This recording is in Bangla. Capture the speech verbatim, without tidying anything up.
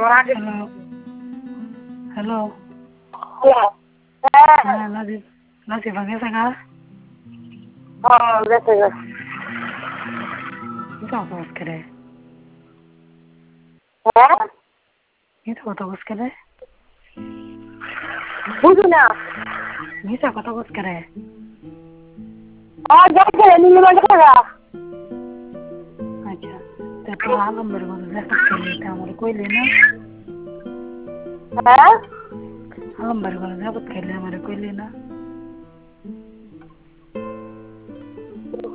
Hello hello Hello. হ্যাঁ নাজিব নাজিব গেছে গা Oh, that's a good. মিথ্যা কথা বলছ কেরে হ্যাঁ মিথ্যা কথা বলছ কেরে বুঝু না মিথ্যা কথা বলছ কেরে আর যাইতে নিলে মানে টাকা আচ্ছা তারপর আলমবাড়ি বলে দেখা খেলে এটা আমার কইলে না হ্যাঁ আলমবাড়ি বলে যাবত খেলে আমার কইলে না